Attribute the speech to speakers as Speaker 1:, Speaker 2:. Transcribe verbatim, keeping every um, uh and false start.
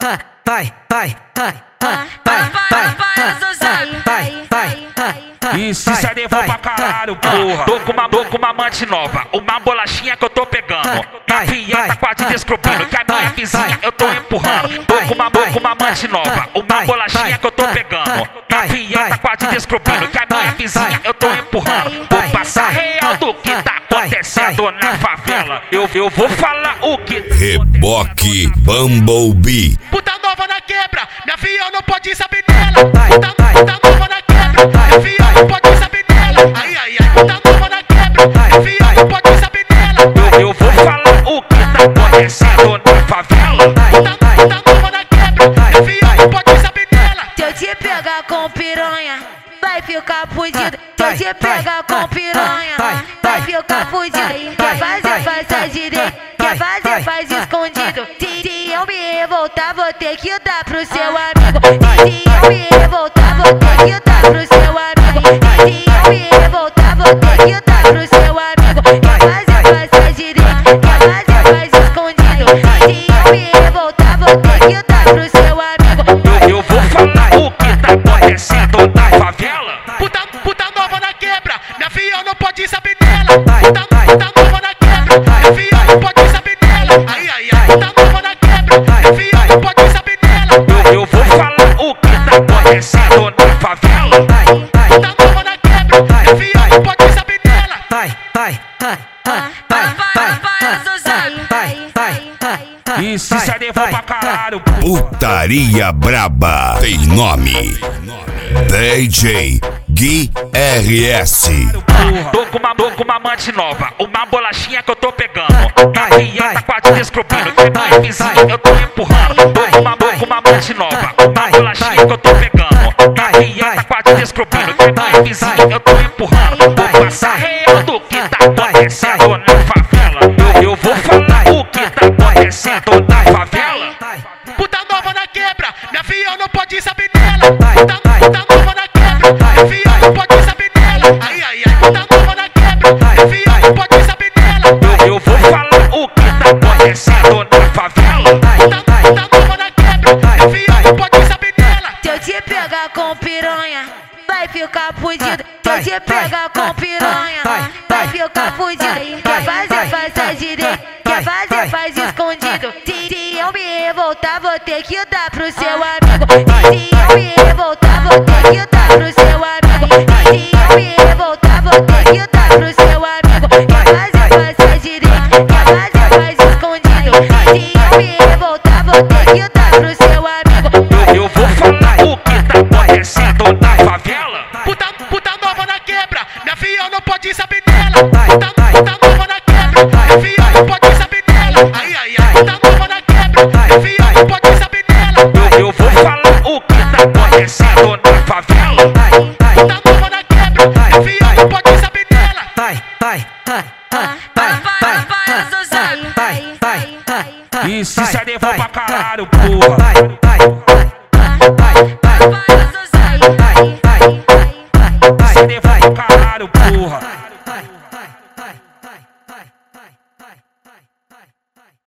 Speaker 1: vai, vai, vai, vai, vai, vai, vai, vai.
Speaker 2: E se se levou pra caralho, porra. Tô com uma, tô com uma amante nova, uma bolachinha que eu tô pegando. Minha filha tá quase descobrindo que a minha vizinha eu tô empurrando. Tô com uma, tô com uma amante nova, uma bolachinha que eu tô pegando. Minha filha tá quase descobrindo que a minha vizinha eu tô empurrando. Vou passar real do que tá acontecendo na favela. Eu, eu vou falar o que.
Speaker 3: Reboque Bumblebee.
Speaker 4: Puta nova na quebra, minha filha não pode saber dela. Puta, puta nova na quebra, minha filha não pode saber dela. Ai, ai, ai, puta nova na quebra, minha filha não pode saber dela.
Speaker 2: Eu, eu vou falar o que tá acontecendo na favela.
Speaker 4: Puta, puta nova na quebra, minha filha não pode saber dela.
Speaker 5: Se eu te pegar com piranha, vai ficar fudido. Se eu te pegar com piranha, vai ficar fudido. Quer fazer, faz a direita. Quer fazer, faz escondido. Se, se eu me revoltar, vou ter que dar pro seu amigo. Se, se eu me revoltar, vou ter que dar pro seu amigo. Se, se eu me revoltar, vou ter que dar pro seu amigo. Quer fazer, faz a direita. Quer fazer, faz escondido. Se, se eu me revoltar, vou ter que dar pro seu amigo.
Speaker 2: Eu, eu vou falar o que tá acontecendo na favela.
Speaker 4: Puta, puta nova na quebra, minha filha não pode saber dela. Puta, puta nova na quebra, minha filha não pode saber dela. Ai, ai, ai, puta nova na quebra, minha filha não pode saber dela.
Speaker 2: Eu, eu vou falar o que tá acontecendo na favela.
Speaker 4: Puta nova na quebra, minha filha não pode saber dela.
Speaker 1: Vai, vai, vai, vai, vai, vai, vai, vai, vai.
Speaker 2: E se se levou pra caralho,
Speaker 3: Putaria Braba tem nome. D J Gui R S.
Speaker 2: Tô com uma, tô com uma amante nova, uma bolachinha que eu tô pegando. Minha filha tá quase descobrindo que a minha vizinha eu tô empurrando. Tô com uma, tô com uma amante nova, uma bolachinha que eu tô pegando. Minha filha tá quase descobrindo que a minha vizinha eu tô empurrando. Vou passar real do que tá acontecendo na favela. Eu, eu vou falar o que tá acontecendo na favela.
Speaker 4: Puta nova na quebra, minha filha não pode saber dela. Puta, puta nova na quebra, minha filha não pode saber dela. Ai, ai, ai, puta nova na quebra, minha filha não pode saber dela.
Speaker 2: Eu, eu vou falar o que tá acontecendo na favela.
Speaker 4: Puta, puta nova na quebra, minha filha não pode saber dela.
Speaker 5: Se eu te pegar com piranha, vai ficar fudido. Se eu te pegar com piranha, vai ficar fudido. Quer fazer, faz a direita. Quer fazer, faz escondido. Se, se eu me revoltar, vou ter que dar pro seu amigo. Se eu me revoltar, vou ter que dar pro seu amigo. Se eu me